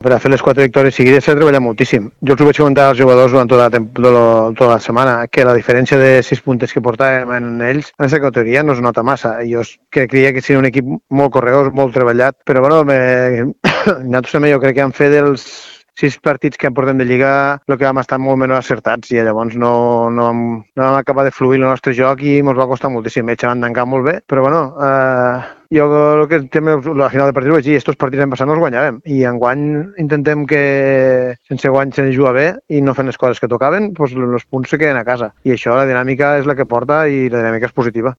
per a fer les 4 victòries seguides s'ha de treballar moltíssim. Jo els ho vaig comentar als jugadors durant tota la setmana, que la diferència de 6 puntes que portàvem en ells, en aquesta categoria no es nota massa. Jo creia que seria un equip molt correós, molt treballat, però bueno, nosaltres també jo crec que han fet dels 6 partits que portem de Lliga el que vam estar molt menys acertats i llavors no vam acabar de fluir el nostre joc i ens va costar moltíssim. Ells van tancar molt bé, però bueno, jo el que tema la final de partit ho vaig dir, estos partits en passat no els guanyàvem i enguany intentem que sense guany se juga bé i no fent les coses que tocaven, doncs els punts se queden a casa i això la dinàmica és la que porta i la dinàmica és positiva.